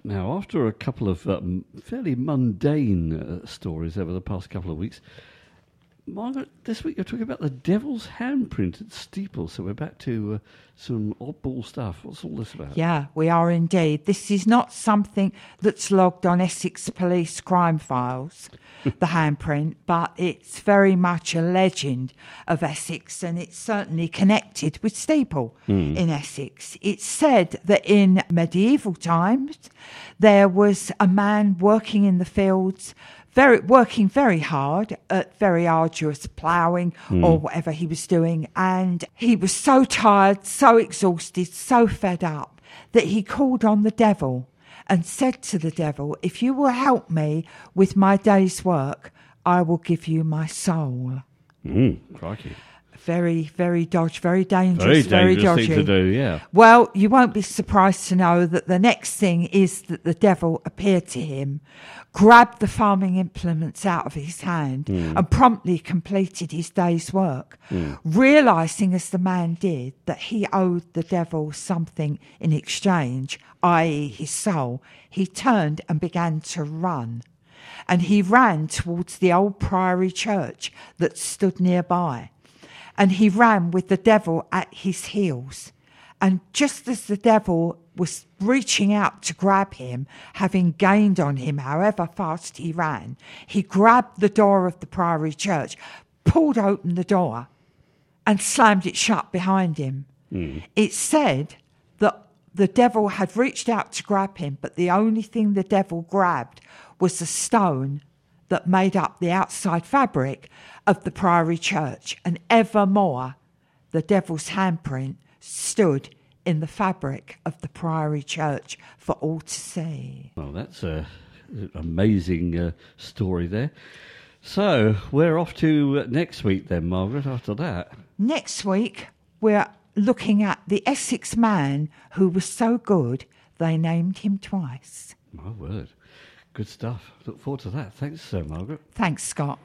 Now, after a couple of fairly mundane stories over the past couple of weeks, Margaret, this week you're talking about the devil's handprint at Steeple, so we're back to some oddball stuff. What's all this about? Yeah, we are indeed. This is not something that's logged on Essex Police crime files, the handprint, but it's very much a legend of Essex, and it's certainly connected with Steeple in Essex. It's said that in medieval times there was a man working in the fields, working very hard at very arduous ploughing or whatever he was doing. And he was so tired, so exhausted, so fed up that he called on the devil and said to the devil, "If you will help me with my day's work, I will give you my soul." Crikey. Very, very very dangerous, very dodgy. Thing to do, yeah. Well, you won't be surprised to know that the next thing is that the devil appeared to him, grabbed the farming implements out of his hand and promptly completed his day's work. Realising as the man did that he owed the devil something in exchange, i.e. his soul, he turned and began to run. And he ran towards the old priory church that stood nearby. And he ran with the devil at his heels. And just as the devil was reaching out to grab him, having gained on him however fast he ran, he grabbed the door of the priory church, pulled open the door, and slammed it shut behind him. It's said that the devil had reached out to grab him, but the only thing the devil grabbed was the stone that made up the outside fabric of the priory church, and evermore the devil's handprint stood in the fabric of the priory church for all to see. Well, that's an amazing story there. So we're off to next week then, Margaret, after that. Next week we're looking at the Essex man who was so good they named him twice. My word. Good stuff. Look forward to that. Thanks, Margaret. Thanks, Scott.